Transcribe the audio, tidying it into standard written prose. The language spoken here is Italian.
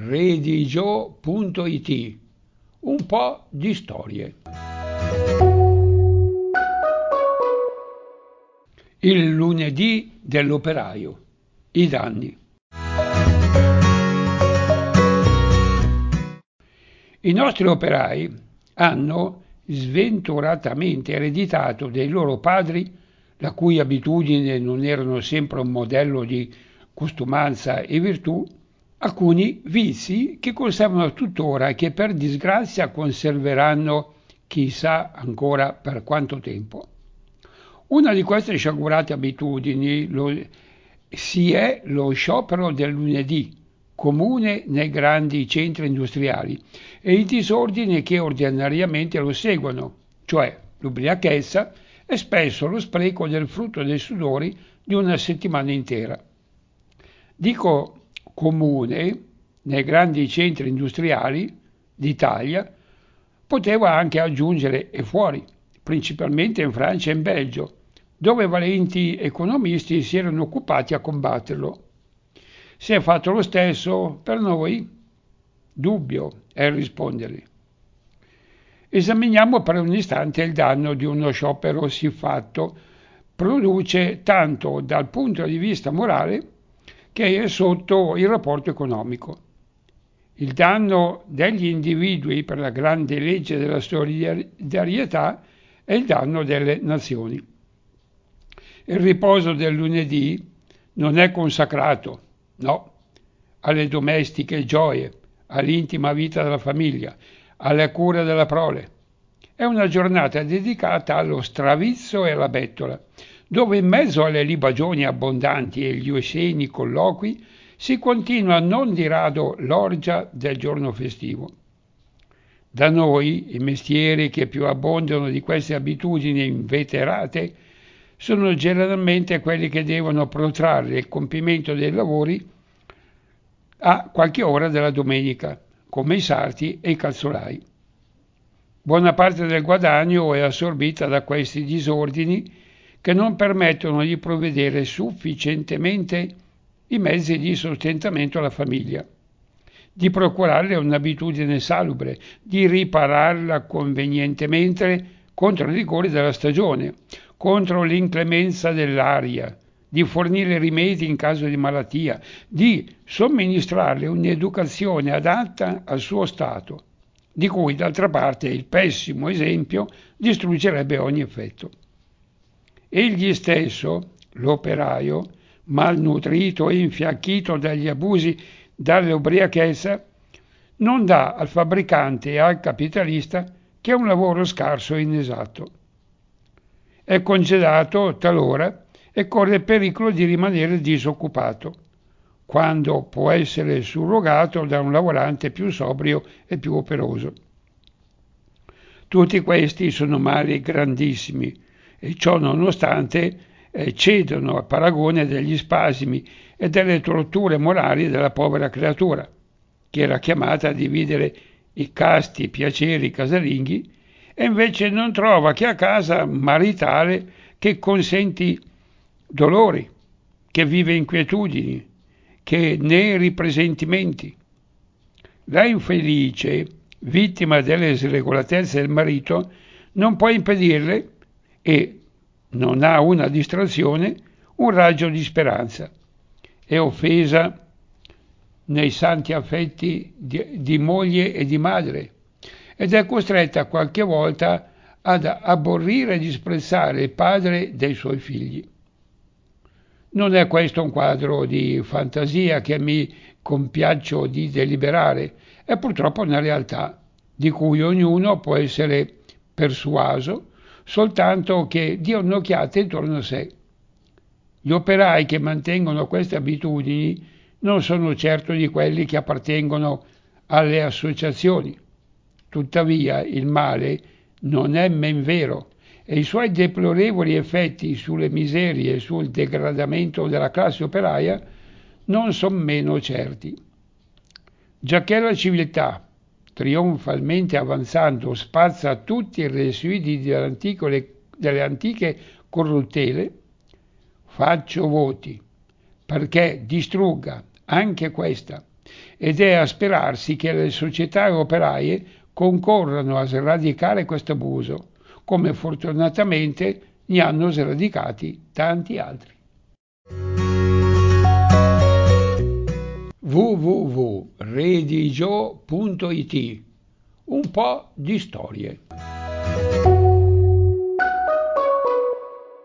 redigio.it. Un po' di storie. Il lunedì dell'operaio. I danni. I nostri operai hanno sventuratamente ereditato dai loro padri, la cui abitudini non erano sempre un modello di costumanza e virtù, alcuni vizi che conservano tuttora e che per disgrazia conserveranno chissà ancora per quanto tempo. Una di queste sciagurate abitudini è lo sciopero del lunedì, comune nei grandi centri industriali, e i disordini che ordinariamente lo seguono, cioè l'ubriachezza e spesso lo spreco del frutto dei sudori di una settimana intera. Dico comune nei grandi centri industriali d'Italia, poteva anche aggiungere e fuori, principalmente in Francia e in Belgio, dove valenti economisti si erano occupati a combatterlo. Si è fatto lo stesso per noi? Dubbio è il rispondere. Esaminiamo per un istante il danno di uno sciopero siffatto produce tanto dal punto di vista morale che è sotto il rapporto economico. Il danno degli individui per la grande legge della solidarietà è il danno delle nazioni. Il riposo del lunedì non è consacrato, no, alle domestiche gioie, all'intima vita della famiglia, alle cure della prole. È una giornata dedicata allo stravizzo e alla bettola, dove in mezzo alle libagioni abbondanti e gli osceni colloqui si continua non di rado l'orgia del giorno festivo. Da noi i mestieri che più abbondano di queste abitudini inveterate sono generalmente quelli che devono protrarre il compimento dei lavori a qualche ora della domenica, come i sarti e i calzolai. Buona parte del guadagno è assorbita da questi disordini che non permettono di provvedere sufficientemente i mezzi di sostentamento alla famiglia, di procurarle un'abitudine salubre, di ripararla convenientemente contro i rigori della stagione, contro l'inclemenza dell'aria, di fornire rimedi in caso di malattia, di somministrarle un'educazione adatta al suo stato, di cui d'altra parte il pessimo esempio distruggerebbe ogni effetto. Egli stesso, l'operaio, malnutrito e infiacchito dagli abusi dall'ubriachezza, non dà al fabbricante e al capitalista che un lavoro scarso e inesatto. È congedato talora e corre il pericolo di rimanere disoccupato, quando può essere surrogato da un lavorante più sobrio e più operoso. Tutti questi sono mali grandissimi e ciò nonostante cedono al paragone degli spasimi e delle torture morali della povera creatura, che era chiamata a dividere i casti piaceri casalinghi e invece non trova che a casa maritale che consenti dolori, che vive inquietudini, che ne ripresentimenti. La infelice, vittima delle sregolatezze del marito, non può impedirle e non ha una distrazione, un raggio di speranza. È offesa nei santi affetti di moglie e di madre ed è costretta qualche volta ad aborrire e disprezzare il padre dei suoi figli. Non è questo un quadro di fantasia che mi compiaccio di deliberare, è purtroppo una realtà di cui ognuno può essere persuaso soltanto che dia un'occhiata intorno a sé. Gli operai che mantengono queste abitudini non sono certo di quelli che appartengono alle associazioni. Tuttavia il male non è men vero e i suoi deplorevoli effetti sulle miserie e sul degradamento della classe operaia non sono meno certi. Giacché la civiltà, trionfalmente avanzando, spazza tutti i residui delle antiche corruttele, faccio voti perché distrugga anche questa ed è a sperarsi che le società operaie concorrano a sradicare questo abuso, come fortunatamente ne hanno sradicati tanti altri. www.redigio.it. Un po' di storie.